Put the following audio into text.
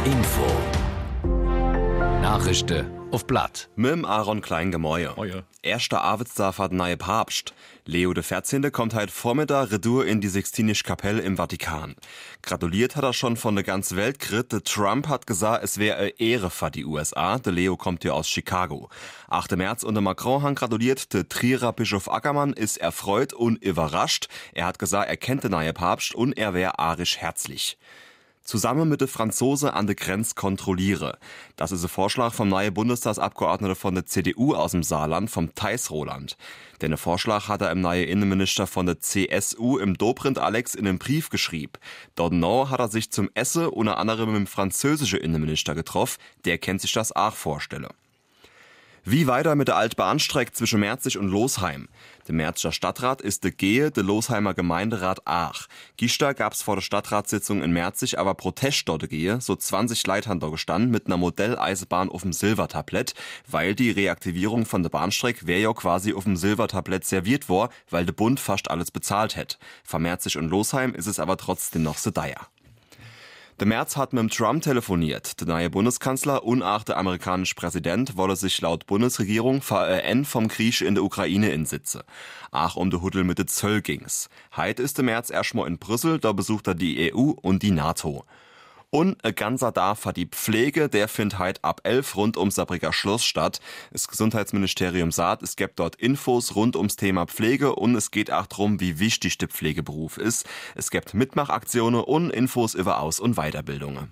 Info. Nachrichten auf Blatt. Mit dem Aaron Kleingemäuer. Erster Arbeitstag hat neue Papst. Leo XIV. Kommt heute Vormittag retour in die Sixtinische Kapelle im Vatikan. Gratuliert hat er schon von der ganzen Welt gekriegt. Der Trump hat gesagt, es wäre eine Ehre für die USA. Der Leo kommt ja aus Chicago. 8. März und der Macron haben gratuliert. Der Trierer Bischof Ackermann ist erfreut und überrascht. Er hat gesagt, er kennt den neue Papst und er wäre arisch herzlich. Zusammen mit den Franzosen an der Grenze kontrolliere. Das ist ein Vorschlag vom neuen Bundestagsabgeordneten von der CDU aus dem Saarland, vom Thijs Roland. Den Vorschlag hat er im neuen Innenminister von der CSU im Dobrindt Alex in einem Brief geschrieben. Dort hat er sich zum Essen unter anderem mit dem französischen Innenminister getroffen. Der kennt sich das auch vorstellen. Wie weiter mit der Altbahnstrecke zwischen Merzig und Losheim? Der Merziger Stadtrat ist de Gehe, der Losheimer Gemeinderat Aach. Gistern gab's vor der Stadtratssitzung in Merzig aber Protest dort Gehe. So 20 Leute haben da gestanden mit einer Modelleisenbahn auf dem Silbertablett, weil die Reaktivierung von der Bahnstrecke wäre ja quasi auf dem Silbertablett serviert worden, weil der Bund fast alles bezahlt hätte. Von Merzig und Losheim ist es aber trotzdem noch so teuer. Der Merz hat mit dem Trump telefoniert. Der neue Bundeskanzler und auch der amerikanische Präsident wolle sich laut Bundesregierung vom Krieg in der Ukraine insitze. Auch um den Huddel mit den Zöll ging's. Heute ist der Merz erstmal in Brüssel, da besucht er die EU und die NATO. Und ein ganzer Tag für die Pflege, der findet heute ab 11 rund ums Saarbrücker Schloss statt. Das Gesundheitsministerium sagt, es gibt dort Infos rund ums Thema Pflege und es geht auch darum, wie wichtig der Pflegeberuf ist. Es gibt Mitmachaktionen und Infos über Aus- und Weiterbildungen.